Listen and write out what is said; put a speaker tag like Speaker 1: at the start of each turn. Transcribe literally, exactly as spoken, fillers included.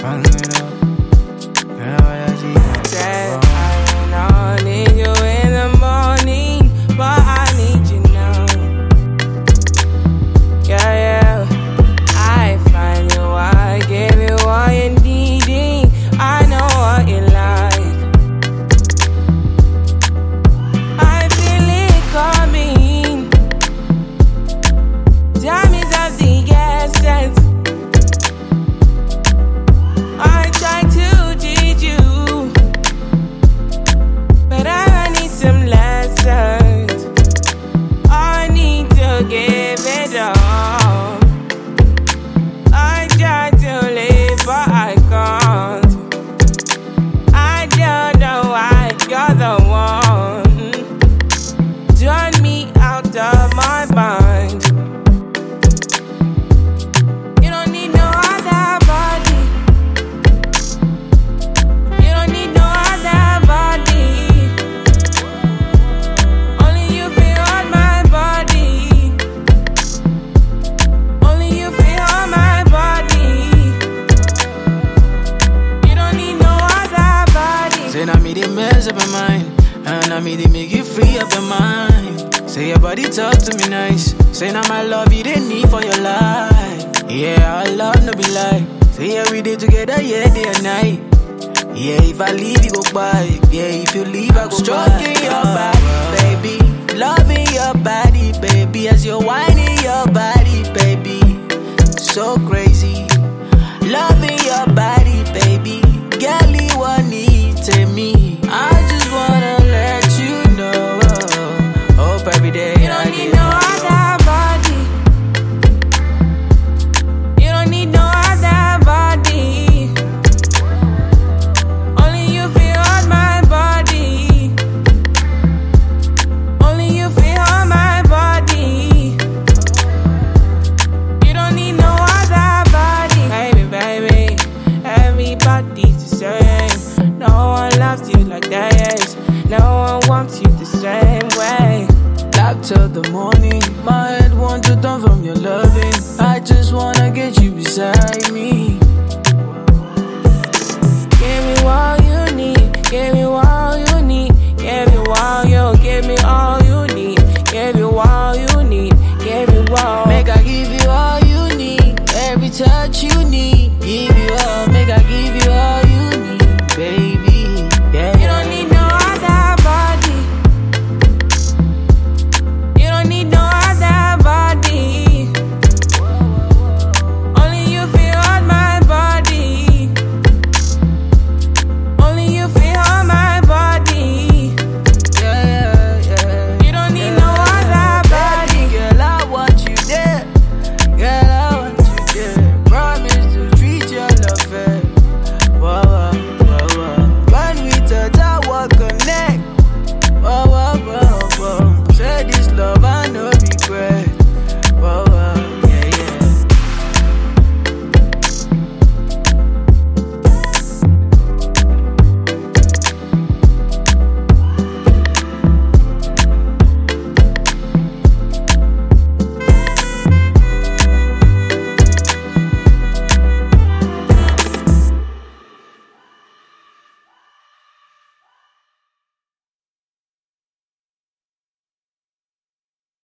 Speaker 1: Run it up.
Speaker 2: Said I don't need you in the morning, but I need you now. Yeah, yeah. I find you, I give you all you needing. I know what you like. I feel it coming. Time is of the essence. I try to teach you, but I need some lessons. I need to give it all. I try to live, but I can't. I don't know why you're the one. Turn me out of my mind. You don't need no other body. You don't need no other body. Only you feel on my body. Only you feel on my body. You don't need no other body.
Speaker 1: Say now me they mess up your mind, and I me they make you free up your mind. Say your body talk to me nice. Say now my love you didn't need for your life. Yeah, our love no be lie. Say yeah we did together, yeah day and night. Yeah, if I leave you go by. Yeah, if you leave I go Stroking by. Your body, baby. Loving your body, baby. As you're whining your body, baby. So crazy.